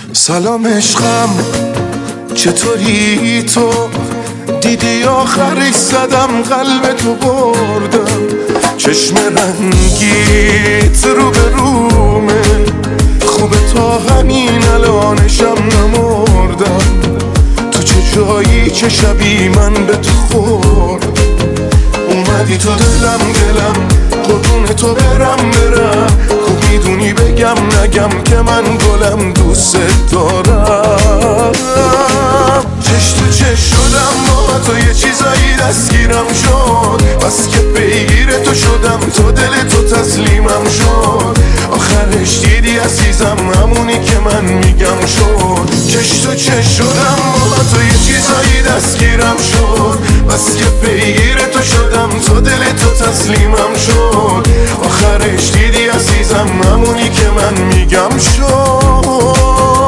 سلام عشقم، چطوری تو؟ دیدی آخرش زدم قلب تو بردم، چشم رنگیت رو به رومه، خوبه تا همین الانشم نمردم. تو چه جایی چه شبی من به تو خورد، اومدی تو دلم قربون تو برم خوب میدونی بگم نگم که من گلم دوست دارم. چش تو چش شدم با تو، یه چیزایی دستگیرم شد، بس که پیگیر تو شدم، تو دل تو تسلیمم شد. آخرش دیدی عزیزم همونی که من میگم شد. چش تو چش شدم با تو، یه چیزایی دستگیرم شد، بس که پیگیر تو شدم، تو دل تو تسلیمم شد. آخرش دیدی عزیزم همونی که من میگم شد.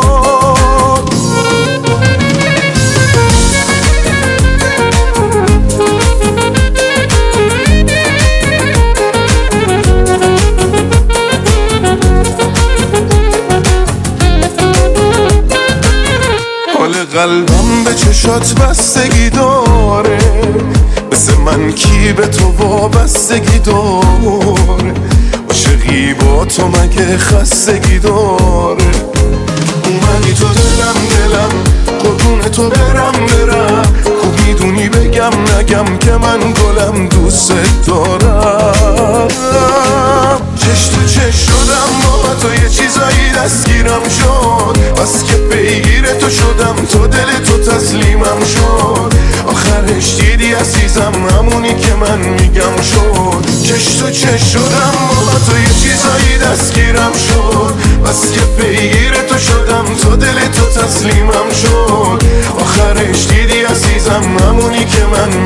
قلبم به چشات بستگی داره، مثل من کی به تو وابستگی داره؟ عاشقی با تو مگه خستگی داره؟ اومدی تو دلم قربون تو برم خوب میدونی بگم نگم که من گلم دوست دارم. چش تو چش شدم با تو، یه چیزایی دستگیرم شد، بس که پیگیر تو شدم، تو دل تو تسلیمم شد. آخرش دیدی عزیزم همونی که من میگم شد. چش تو چش شدم با تو، یه چیزایی دستگیرم شد، بس که پیگیر تو شدم، تو دل تو تسلیمم شد. آخرش دیدی عزیزم همونی که من